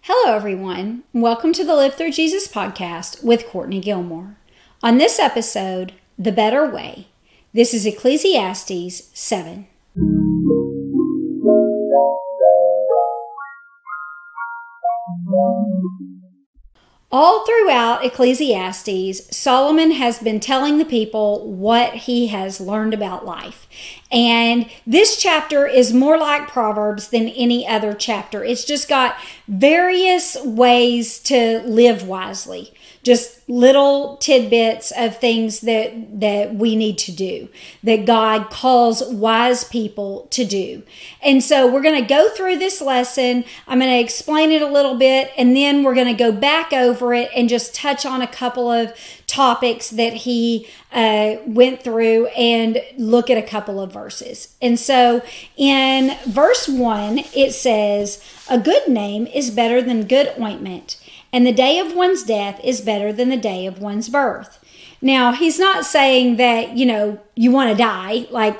Hello, everyone. Welcome to the Live Through Jesus podcast with Courtney Gilmore. On this episode, The Better Way. This is Ecclesiastes 7. All throughout Ecclesiastes, Solomon has been telling the people what he has learned about life. And this chapter is more like Proverbs than any other chapter. It's just got various ways to live wisely. Just little tidbits of things that we need to do, that God calls wise people to do. And so we're going to go through this lesson. I'm going to explain it a little bit, and then we're going to go back over it and just touch on a couple of topics that he went through and look at a couple of verses. And so in verse 1, it says, "A good name is better than good ointment, and the day of one's death is better than the day of one's birth." Now, he's not saying that, you want to die, like,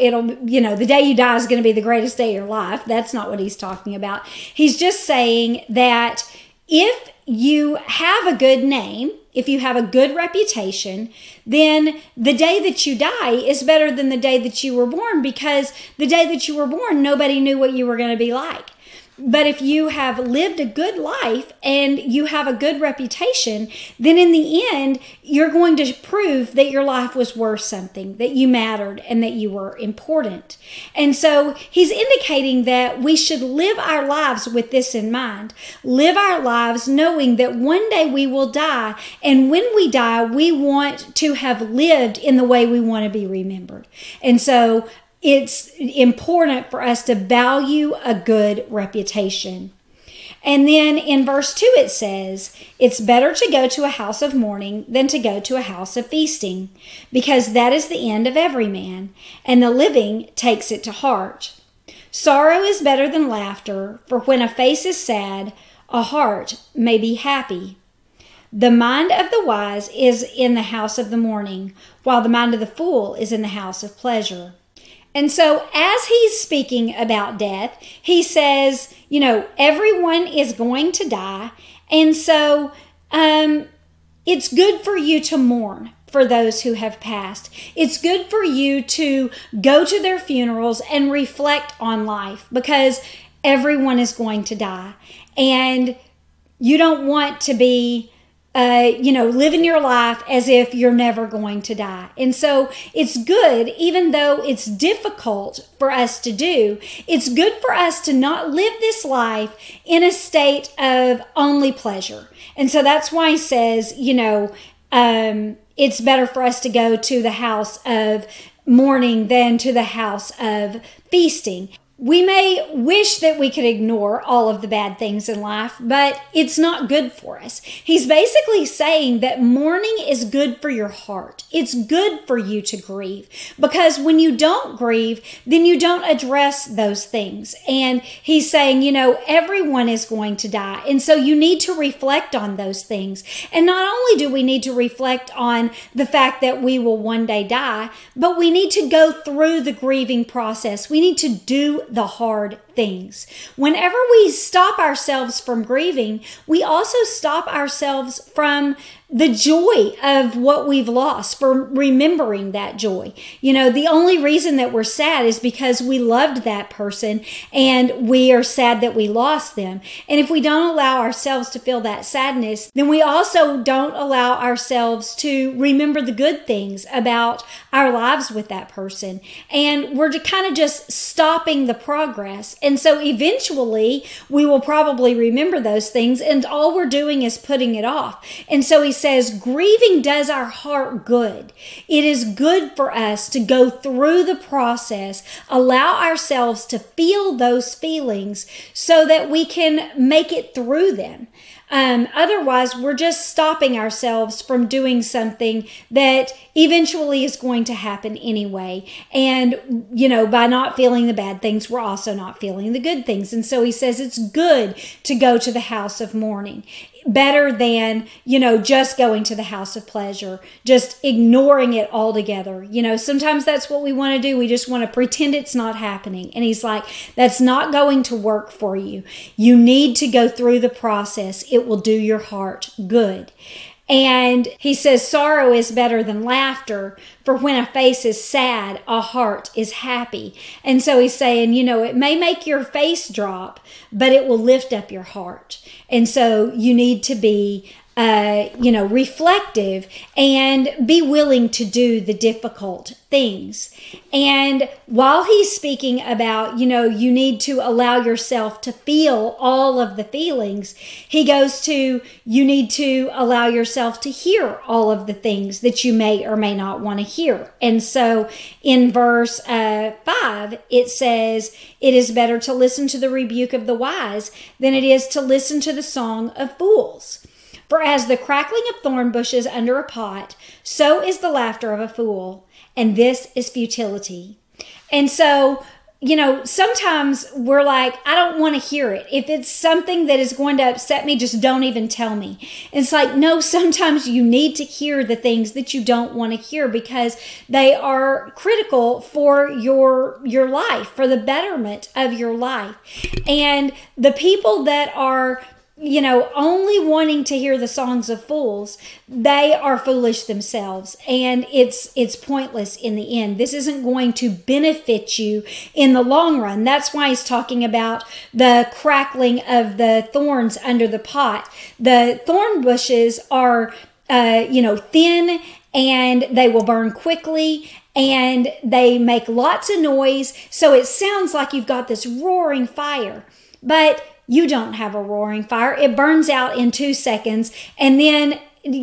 the day you die is going to be the greatest day of your life. That's not what he's talking about. He's just saying that if you have a good name, if you have a good reputation, then the day that you die is better than the day that you were born, because the day that you were born, nobody knew what you were going to be like. But if you have lived a good life and you have a good reputation, then in the end, you're going to prove that your life was worth something, that you mattered and that you were important. And so he's indicating that we should live our lives with this in mind. Live our lives knowing that one day we will die. And when we die, we want to have lived in the way we want to be remembered. And so it's important for us to value a good reputation. And then in verse 2 it says, "It's better to go to a house of mourning than to go to a house of feasting, because that is the end of every man, and the living takes it to heart. Sorrow is better than laughter, for when a face is sad, a heart may be happy. The mind of the wise is in the house of the mourning, while the mind of the fool is in the house of pleasure." And so as he's speaking about death, he says, everyone is going to die. And so it's good for you to mourn for those who have passed. It's good for you to go to their funerals and reflect on life, because everyone is going to die. And you don't want to be living your life as if you're never going to die. And so it's good, even though it's difficult for us to do, it's good for us to not live this life in a state of only pleasure. And so that's why he says, it's better for us to go to the house of mourning than to the house of feasting. We may wish that we could ignore all of the bad things in life, but it's not good for us. He's basically saying that mourning is good for your heart. It's good for you to grieve, because when you don't grieve, then you don't address those things. And he's saying, everyone is going to die. And so you need to reflect on those things. And not only do we need to reflect on the fact that we will one day die, but we need to go through the grieving process. We need to do the hard things. Whenever we stop ourselves from grieving, we also stop ourselves from the joy of what we've lost, for remembering that joy. The only reason that we're sad is because we loved that person and we are sad that we lost them. And if we don't allow ourselves to feel that sadness, then we also don't allow ourselves to remember the good things about our lives with that person. And we're kind of just stopping the progress. And so eventually we will probably remember those things, and all we're doing is putting it off. And so he says, grieving does our heart good. It is good for us to go through the process, allow ourselves to feel those feelings so that we can make it through them. Otherwise, we're just stopping ourselves from doing something that eventually is going to happen anyway. And, by not feeling the bad things, we're also not feeling the good things. And so he says it's good to go to the house of mourning. better than, just going to the house of pleasure, just ignoring it altogether. Sometimes that's what we want to do. We just want to pretend it's not happening. And he's like, that's not going to work for you. You need to go through the process. It will do your heart good. And he says, sorrow is better than laughter, for when a face is sad, a heart is happy. And so he's saying, it may make your face drop, but it will lift up your heart. And so you need to be reflective and be willing to do the difficult things. And while he's speaking about, you need to allow yourself to feel all of the feelings, he goes to, you need to allow yourself to hear all of the things that you may or may not want to hear. And so in verse 5, it says, it is better to listen to the rebuke of the wise than it is to listen to the song of fools. For as the crackling of thorn bushes under a pot, so is the laughter of a fool, and this is futility. And so, sometimes we're like, I don't want to hear it. If it's something that is going to upset me, just don't even tell me. It's like, no, sometimes you need to hear the things that you don't want to hear because they are critical for your life, for the betterment of your life. And the people that are only wanting to hear the songs of fools, they are foolish themselves, and it's pointless in the end. This isn't going to benefit you in the long run. That's why he's talking about the crackling of the thorns under the pot. The thorn bushes are, thin, and they will burn quickly, and they make lots of noise, so it sounds like you've got this roaring fire, but you don't have a roaring fire. It burns out in 2 seconds, and then,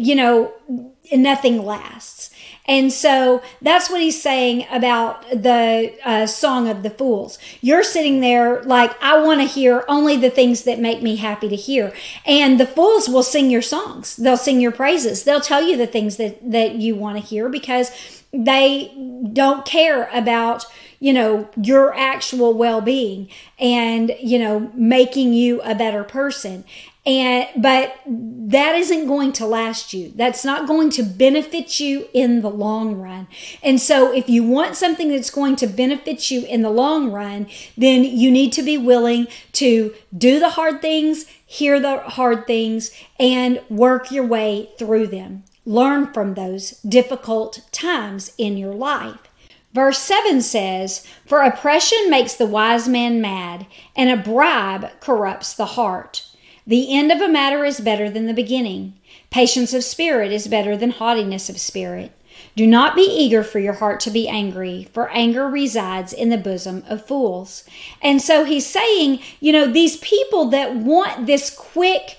nothing lasts. And so that's what he's saying about the song of the fools. You're sitting there like, I want to hear only the things that make me happy to hear. And the fools will sing your songs. They'll sing your praises. They'll tell you the things that you want to hear because they don't care about your actual well-being and, making you a better person. But that isn't going to last you. That's not going to benefit you in the long run. And so if you want something that's going to benefit you in the long run, then you need to be willing to do the hard things, hear the hard things, and work your way through them. Learn from those difficult times in your life. Verse 7 says, for oppression makes the wise man mad, and a bribe corrupts the heart. The end of a matter is better than the beginning. Patience of spirit is better than haughtiness of spirit. Do not be eager for your heart to be angry, for anger resides in the bosom of fools. And so he's saying, these people that want this quick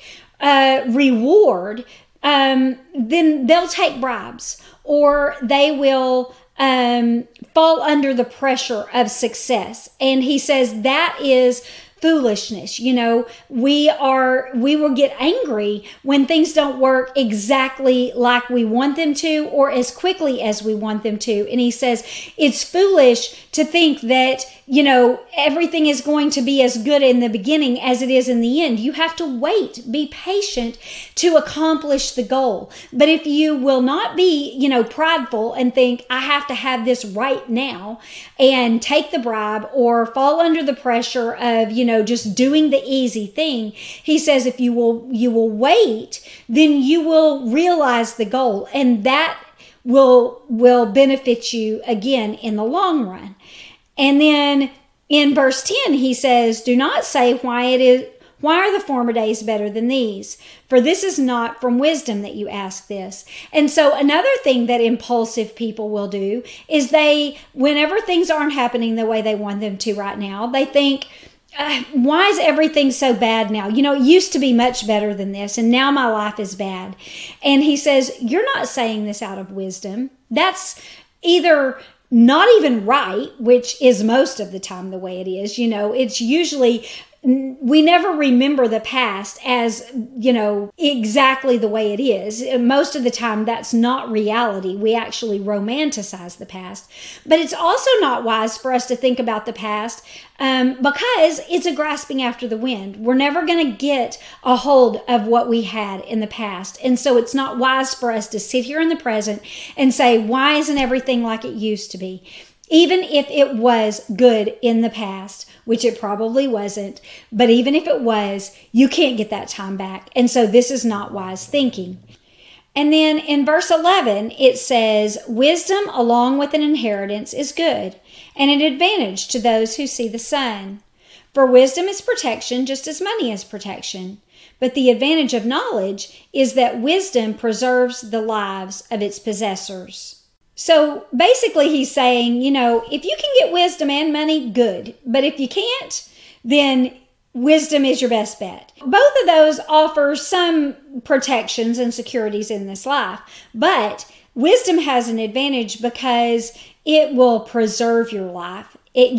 reward, then they'll take bribes, or they will fall under the pressure of success. And he says that is foolishness. We will get angry when things don't work exactly like we want them to or as quickly as we want them to. And he says it's foolish to think that, everything is going to be as good in the beginning as it is in the end. You have to wait, be patient to accomplish the goal. But if you will not be, prideful and think I have to have this right now and take the bribe or fall under the pressure of, just doing the easy thing, he says if you will wait, then you will realize the goal, and that will benefit you again in the long run. And then in verse 10, he says, do not say why are the former days better than these? For this is not from wisdom that you ask this. And so another thing that impulsive people will do is whenever things aren't happening the way they want them to right now, they think, why is everything so bad now? It used to be much better than this, and now my life is bad. And he says, you're not saying this out of wisdom. That's either not even right, which is most of the time the way it is. It's usually we never remember the past as, exactly the way it is. Most of the time, that's not reality. We actually romanticize the past. But it's also not wise for us to think about the past because it's a grasping after the wind. We're never going to get a hold of what we had in the past. And so it's not wise for us to sit here in the present and say, why isn't everything like it used to be? Even if it was good in the past, which it probably wasn't, but even if it was, you can't get that time back. And so this is not wise thinking. And then in verse 11, it says, wisdom along with an inheritance is good, and an advantage to those who see the sun. For wisdom is protection just as money is protection. But the advantage of knowledge is that wisdom preserves the lives of its possessors. So basically he's saying, if you can get wisdom and money, good. But if you can't, then wisdom is your best bet. Both of those offer some protections and securities in this life. But wisdom has an advantage because it will preserve your life.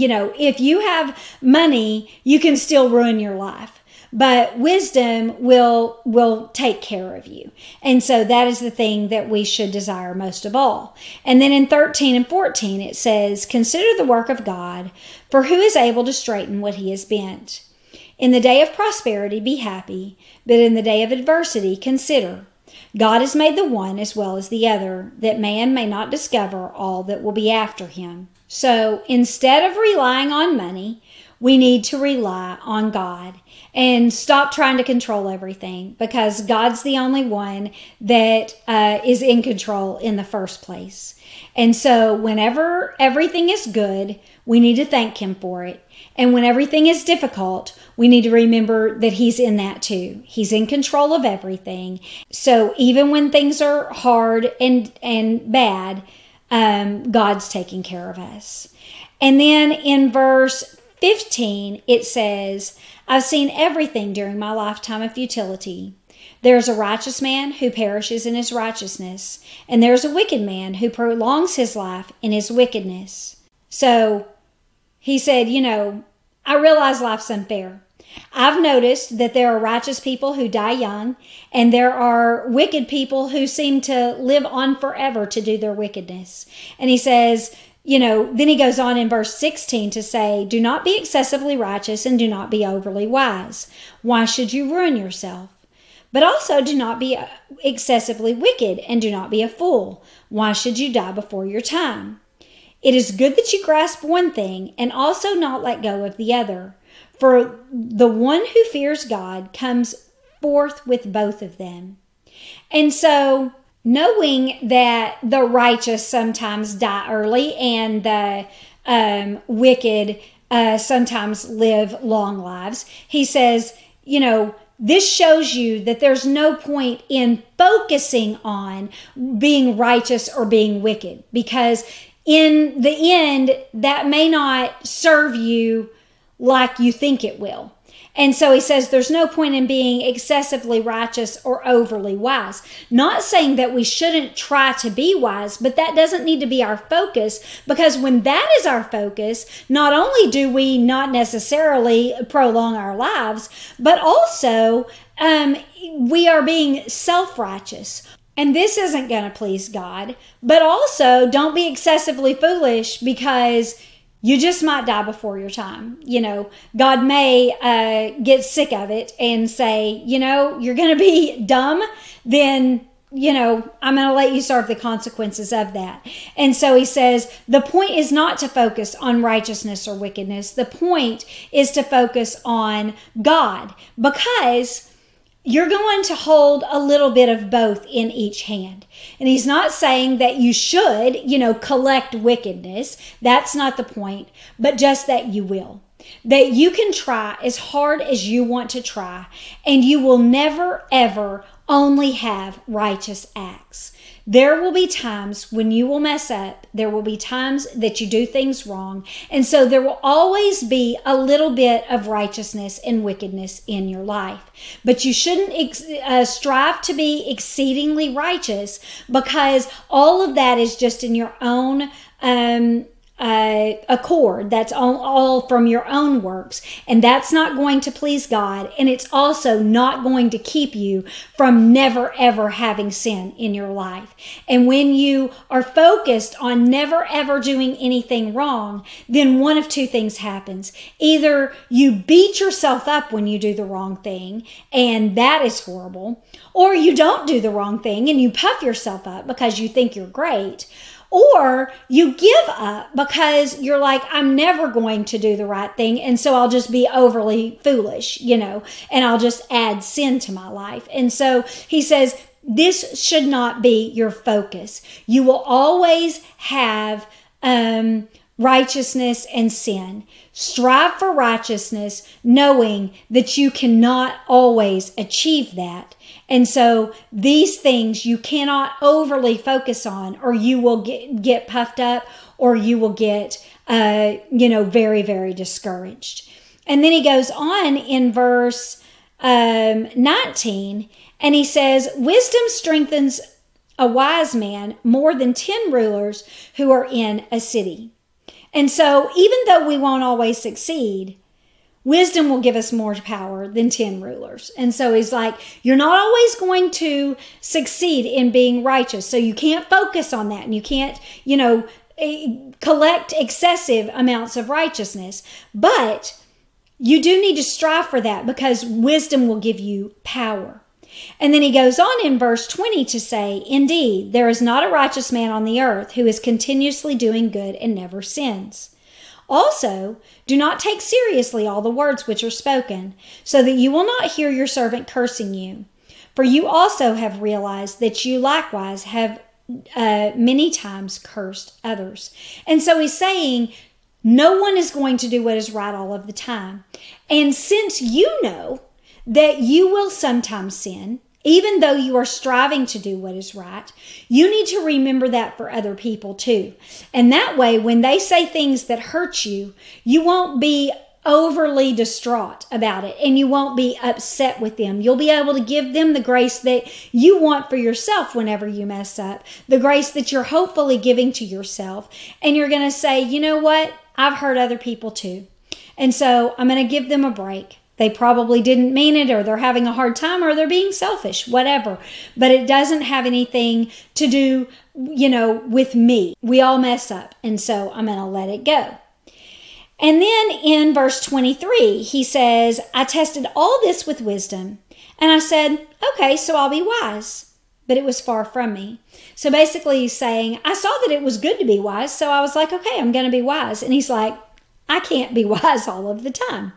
If you have money, you can still ruin your life. But wisdom will take care of you. And so that is the thing that we should desire most of all. And then in 13 and 14, it says, consider the work of God, for who is able to straighten what he has bent? In the day of prosperity, be happy, but in the day of adversity, consider. God has made the one as well as the other, that man may not discover all that will be after him. So instead of relying on money, we need to rely on God and stop trying to control everything, because God's the only one that is in control in the first place. And so whenever everything is good, we need to thank him for it. And when everything is difficult, we need to remember that he's in that too. He's in control of everything. So even when things are hard and bad, God's taking care of us. And then in verse 15, it says, I've seen everything during my lifetime of futility. There's a righteous man who perishes in his righteousness, and there's a wicked man who prolongs his life in his wickedness. So he said, I realize life's unfair. I've noticed that there are righteous people who die young, and there are wicked people who seem to live on forever to do their wickedness. And he says, then he goes on in verse 16 to say, do not be excessively righteous and do not be overly wise. Why should you ruin yourself? But also do not be excessively wicked and do not be a fool. Why should you die before your time? It is good that you grasp one thing and also not let go of the other. For the one who fears God comes forth with both of them. And so knowing that the righteous sometimes die early and the wicked sometimes live long lives, he says, this shows you that there's no point in focusing on being righteous or being wicked, because in the end, that may not serve you like you think it will. And so he says there's no point in being excessively righteous or overly wise. Not saying that we shouldn't try to be wise, but that doesn't need to be our focus, because when that is our focus, not only do we not necessarily prolong our lives, but also we are being self-righteous. And this isn't going to please God. But also don't be excessively foolish, because you just might die before your time. God may get sick of it and say, you're going to be dumb, then, I'm going to let you suffer the consequences of that. And so he says, the point is not to focus on righteousness or wickedness. The point is to focus on God, because you're going to hold a little bit of both in each hand. And he's not saying that you should, collect wickedness. That's not the point, but just that you will. That you can try as hard as you want to try, and you will never, ever only have righteous acts. There will be times when you will mess up. There will be times that you do things wrong. And so there will always be a little bit of righteousness and wickedness in your life. But you shouldn't strive to be exceedingly righteous, because all of that is just in your own accord. That's all from your own works. And that's not going to please God. And it's also not going to keep you from never, ever having sin in your life. And when you are focused on never, ever doing anything wrong, then one of two things happens. Either you beat yourself up when you do the wrong thing, and that is horrible, or you don't do the wrong thing and you puff yourself up because you think you're great. Or you give up because you're like, I'm never going to do the right thing, and so I'll just be overly foolish, and I'll just add sin to my life. And so he says, this should not be your focus. You will always have righteousness and sin. Strive for righteousness, knowing that you cannot always achieve that. And so these things you cannot overly focus on, or you will get puffed up, or you will get, very, very discouraged. And then he goes on in verse 19, and he says, wisdom strengthens a wise man more than 10 rulers who are in a city. And so even though we won't always succeed, wisdom will give us more power than 10 rulers. And so he's like, you're not always going to succeed in being righteous. So you can't focus on that, and you can't, collect excessive amounts of righteousness. But you do need to strive for that, because wisdom will give you power. And then he goes on in verse 20 to say, indeed, there is not a righteous man on the earth who is continuously doing good and never sins. Also, do not take seriously all the words which are spoken, so that you will not hear your servant cursing you. For you also have realized that you likewise have many times cursed others. And so he's saying, no one is going to do what is right all of the time. And since you know that you will sometimes sin, even though you are striving to do what is right, you need to remember that for other people too. And that way, when they say things that hurt you, you won't be overly distraught about it, and you won't be upset with them. You'll be able to give them the grace that you want for yourself whenever you mess up, the grace that you're hopefully giving to yourself. And you're going to say, you know what? I've hurt other people too. And so I'm going to give them a break. They probably didn't mean it, or they're having a hard time, or they're being selfish, whatever. But it doesn't have anything to do, with me. We all mess up. And so I'm going to let it go. And then in verse 23, he says, I tested all this with wisdom, and I said, okay, so I'll be wise. But it was far from me. So basically he's saying, I saw that it was good to be wise, so I was like, okay, I'm going to be wise. And he's like, I can't be wise all of the time.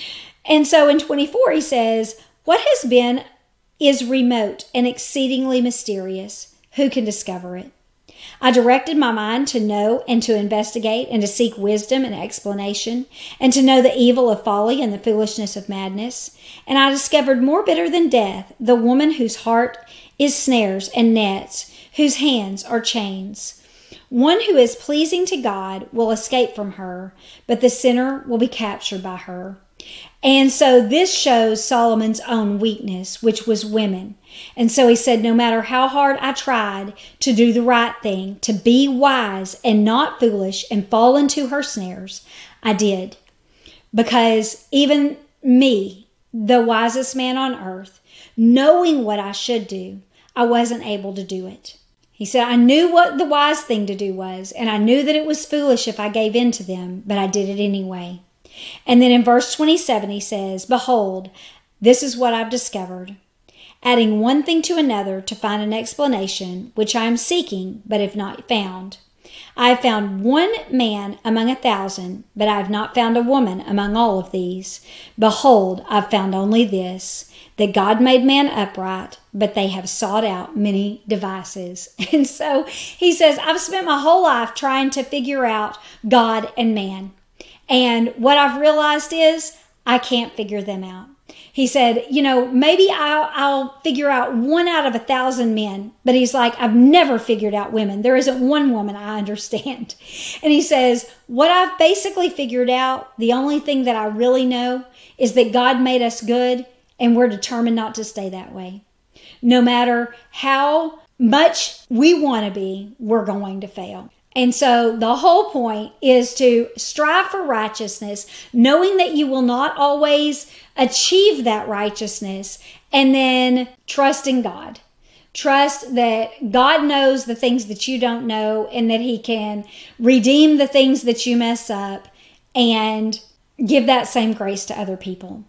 And so in 24, he says, what has been is remote and exceedingly mysterious. Who can discover it? I directed my mind to know and to investigate and to seek wisdom and explanation, and to know the evil of folly and the foolishness of madness. And I discovered more bitter than death, the woman whose heart is snares and nets, whose hands are chains. One who is pleasing to God will escape from her, but the sinner will be captured by her. And so this shows Solomon's own weakness, which was women. And so he said, no matter how hard I tried to do the right thing, to be wise and not foolish and fall into her snares, I did. Because even me, the wisest man on earth, knowing what I should do, I wasn't able to do it. He said, I knew what the wise thing to do was, and I knew that it was foolish if I gave in to them, but I did it anyway. And then in verse 27, he says, behold, this is what I've discovered, adding one thing to another to find an explanation, which I am seeking, but have not found. I have found one man among 1,000, but I have not found a woman among all of these. Behold, I've found only this, that God made man upright, but they have sought out many devices. And so he says, I've spent my whole life trying to figure out God and man. And what I've realized is I can't figure them out. He said, maybe I'll figure out 1 out of 1,000 men. But he's like, I've never figured out women. There isn't one woman I understand. And he says, what I've basically figured out, the only thing that I really know is that God made us good, and we're determined not to stay that way. No matter how much we want to be, we're going to fail. And so the whole point is to strive for righteousness, knowing that you will not always achieve that righteousness, and then trust in God. Trust that God knows the things that you don't know, and that He can redeem the things that you mess up and give that same grace to other people.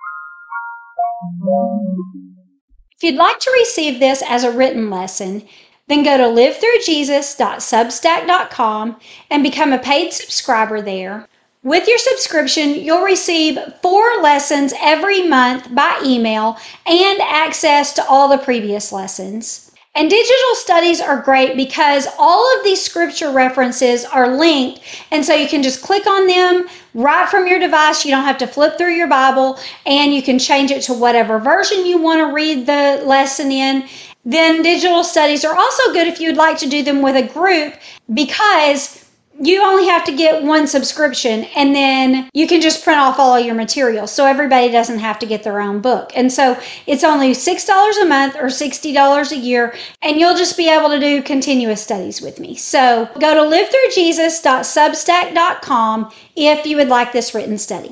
If you'd like to receive this as a written lesson, then go to livethroughjesus.substack.com and become a paid subscriber there. With your subscription, you'll receive 4 lessons every month by email and access to all the previous lessons. And digital studies are great because all of these scripture references are linked, and so you can just click on them right from your device. You don't have to flip through your Bible, and you can change it to whatever version you want to read the lesson in. Then digital studies are also good if you'd like to do them with a group, because you only have to get 1 subscription, and then you can just print off all of your materials, so everybody doesn't have to get their own book. And so it's only $6 a month or $60 a year, and you'll just be able to do continuous studies with me. So go to livethroughjesus.substack.com if you would like this written study.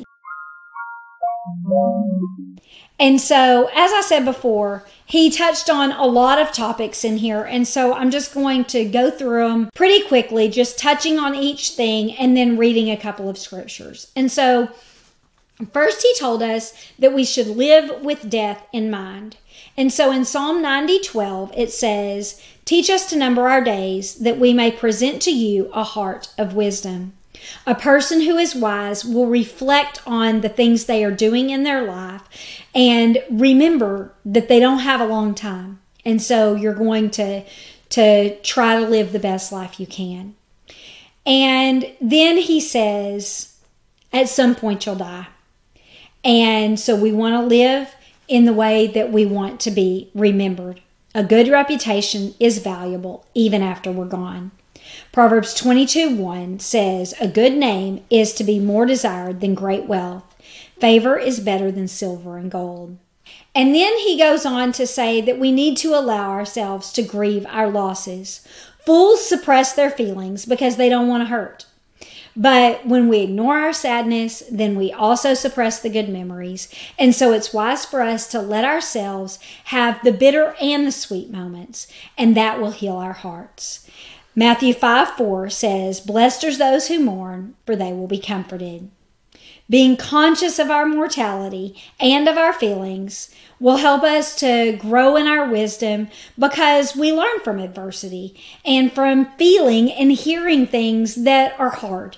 And so, as I said before, he touched on a lot of topics in here, and so I'm just going to go through them pretty quickly, just touching on each thing and then reading a couple of scriptures. And so, first he told us that we should live with death in mind. And so in Psalm 90:12, it says, "Teach us to number our days, that we may present to you a heart of wisdom." A person who is wise will reflect on the things they are doing in their life and remember that they don't have a long time. And so you're going to try to live the best life you can. And then he says, at some point you'll die. And so we want to live in the way that we want to be remembered. A good reputation is valuable even after we're gone. Proverbs 22:1 says, "A good name is to be more desired than great wealth. Favor is better than silver and gold." And then he goes on to say that we need to allow ourselves to grieve our losses. Fools suppress their feelings because they don't want to hurt. But when we ignore our sadness, then we also suppress the good memories. And so it's wise for us to let ourselves have the bitter and the sweet moments, and that will heal our hearts. Matthew 5:4 says, "Blessed are those who mourn, for they will be comforted." Being conscious of our mortality and of our feelings will help us to grow in our wisdom, because we learn from adversity and from feeling and hearing things that are hard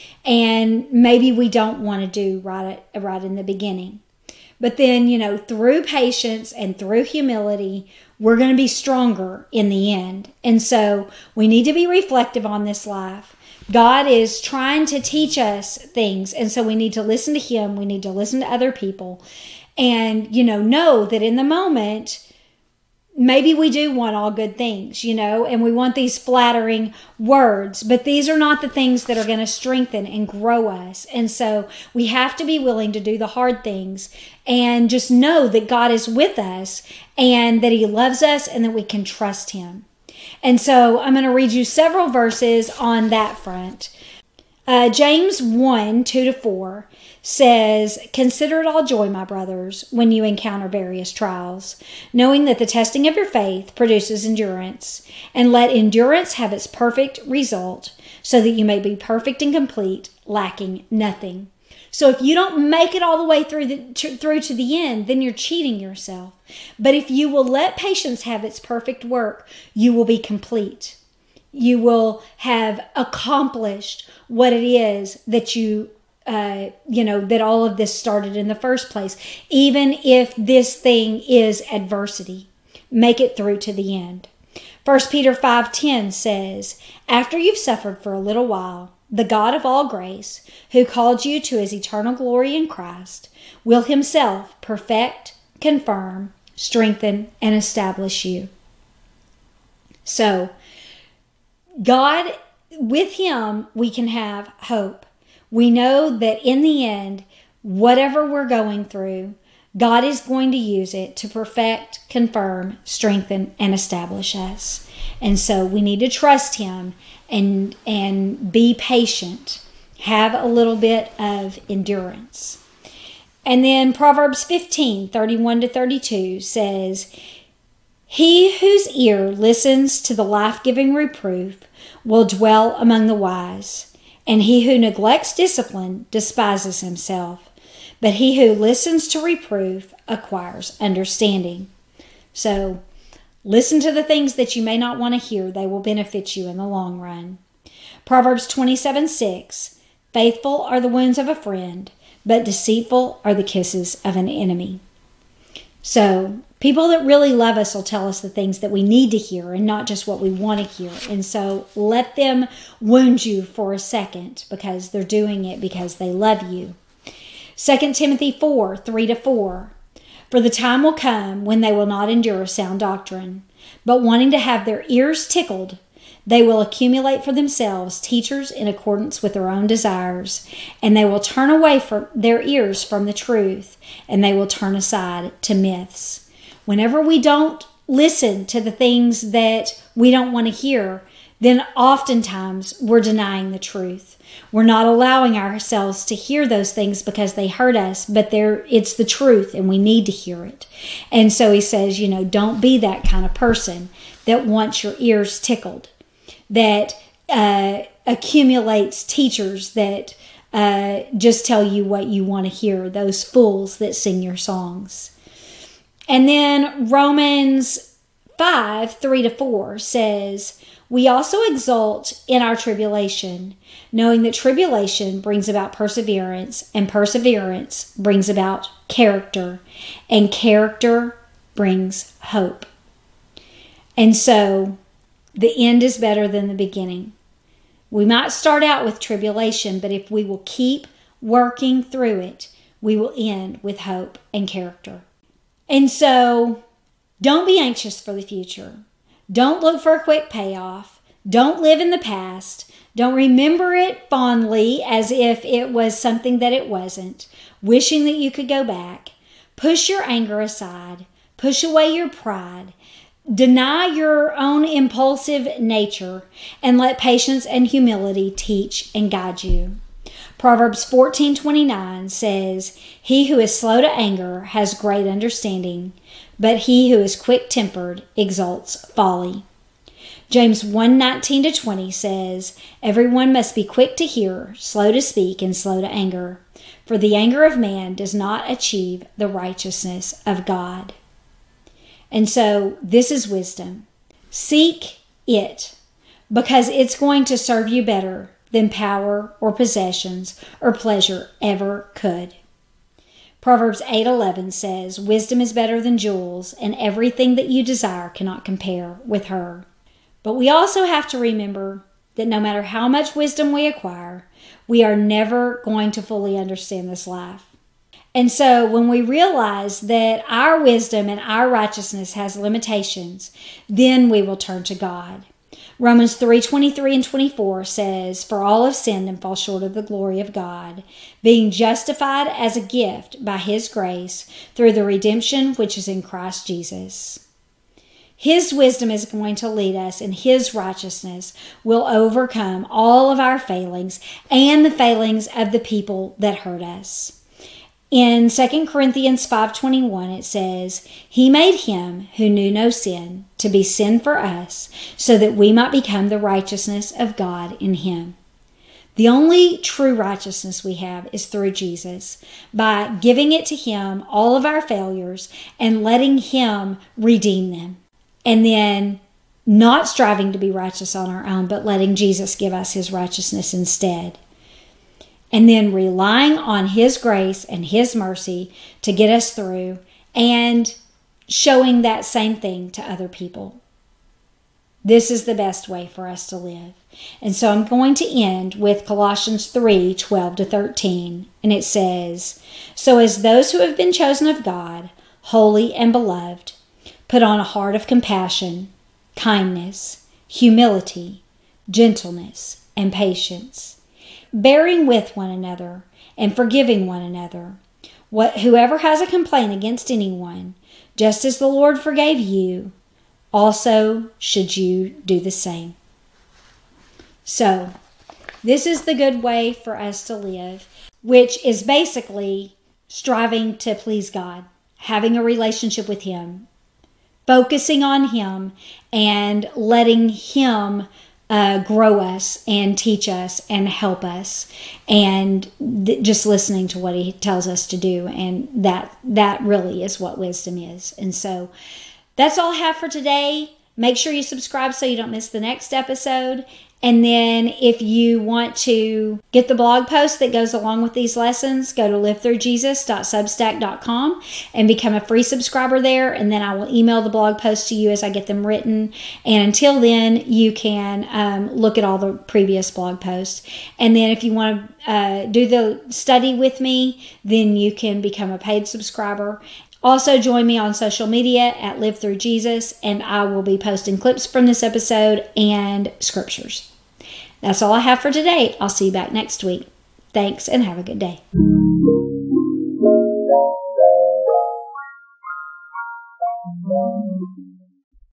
and maybe we don't want to do right in the beginning. But then, through patience and through humility, we're going to be stronger in the end. And so we need to be reflective on this life. God is trying to teach us things, and so we need to listen to Him. We need to listen to other people, and, know that in the moment, maybe we do want all good things, and we want these flattering words, but these are not the things that are going to strengthen and grow us. And so we have to be willing to do the hard things and just know that God is with us and that He loves us and that we can trust Him. And so I'm going to read you several verses on that front. James 1:2-4 says, "Consider it all joy, my brothers, when you encounter various trials, knowing that the testing of your faith produces endurance. And let endurance have its perfect result, so that you may be perfect and complete, lacking nothing." So if you don't make it all the way through to the end, then you're cheating yourself. But if you will let patience have its perfect work, you will be complete. You will have accomplished what it is that that all of this started in the first place. Even if this thing is adversity, make it through to the end. 1 Peter 5:10 says, "After you've suffered for a little while, the God of all grace, who called you to His eternal glory in Christ, will Himself perfect, confirm, strengthen, and establish you." So, God, with Him, we can have hope. We know that in the end, whatever we're going through, God is going to use it to perfect, confirm, strengthen, and establish us. And so we need to trust Him and be patient. Have a little bit of endurance. And then Proverbs 15:31-32 says, "He whose ear listens to the life-giving reproof will dwell among the wise, and he who neglects discipline despises himself. But he who listens to reproof acquires understanding." So, listen to the things that you may not want to hear. They will benefit you in the long run. Proverbs 27:6, "Faithful are the wounds of a friend, but deceitful are the kisses of an enemy." So, people that really love us will tell us the things that we need to hear and not just what we want to hear. And so, let them wound you for a second because they're doing it because they love you. 2 Timothy 4:3-4, "For the time will come when they will not endure sound doctrine, but wanting to have their ears tickled, they will accumulate for themselves teachers in accordance with their own desires, and they will turn away from their ears from the truth, and they will turn aside to myths." Whenever we don't listen to the things that we don't want to hear, then oftentimes we're denying the truth. We're not allowing ourselves to hear those things because they hurt us, but it's the truth and we need to hear it. And so he says, don't be that kind of person that wants your ears tickled, that accumulates teachers that just tell you what you want to hear, those fools that sing your songs. And then Romans 5:3-4 says, "We also exult in our tribulation, knowing that tribulation brings about perseverance, and perseverance brings about character, and character brings hope." And so the end is better than the beginning. We might start out with tribulation, but if we will keep working through it, we will end with hope and character. And so, don't be anxious for the future. Don't look for a quick payoff. Don't live in the past. Don't remember it fondly as if it was something that it wasn't, wishing that you could go back. Push your anger aside. Push away your pride. Deny your own impulsive nature and let patience and humility teach and guide you. Proverbs 14:29 says, "He who is slow to anger has great understanding, but he who is quick-tempered exalts folly." James 1:19-20 says, "Everyone must be quick to hear, slow to speak, and slow to anger, for the anger of man does not achieve the righteousness of God." And so this is wisdom. Seek it because it's going to serve you better than power or possessions or pleasure ever could. Proverbs 8:11 says, "Wisdom is better than jewels, and everything that you desire cannot compare with her." But we also have to remember that no matter how much wisdom we acquire, we are never going to fully understand this life. And so when we realize that our wisdom and our righteousness has limitations, then we will turn to God. Romans 3:23-24 says, "For all have sinned and fall short of the glory of God, being justified as a gift by His grace through the redemption which is in Christ Jesus." His wisdom is going to lead us, and His righteousness will overcome all of our failings and the failings of the people that hurt us. In 2 Corinthians 5:21 it says, "He made Him who knew no sin to be sin for us, so that we might become the righteousness of God in Him." The only true righteousness we have is through Jesus, by giving it to Him, all of our failures, and letting Him redeem them. And then not striving to be righteous on our own, but letting Jesus give us His righteousness instead. And then relying on His grace and His mercy to get us through, and showing that same thing to other people. This is the best way for us to live. And so I'm going to end with Colossians 3:12-13. And it says, "So as those who have been chosen of God, holy and beloved, put on a heart of compassion, kindness, humility, gentleness, and patience, bearing with one another and forgiving one another. Whoever has a complaint against anyone, just as the Lord forgave you, also should you do the same." So, this is the good way for us to live, which is basically striving to please God, having a relationship with Him, focusing on Him, and letting Him grow us and teach us and help us, and just listening to what He tells us to do. And that really is what wisdom is. And so that's all I have for today. Make sure you subscribe so you don't miss the next episode. And then if you want to get the blog post that goes along with these lessons, go to livethroughjesus.substack.com and become a free subscriber there. And then I will email the blog post to you as I get them written. And until then, you can look at all the previous blog posts. And then if you want to do the study with me, then you can become a paid subscriber. Also, join me on social media at Live Through Jesus, and I will be posting clips from this episode and scriptures. That's all I have for today. I'll see you back next week. Thanks, and have a good day.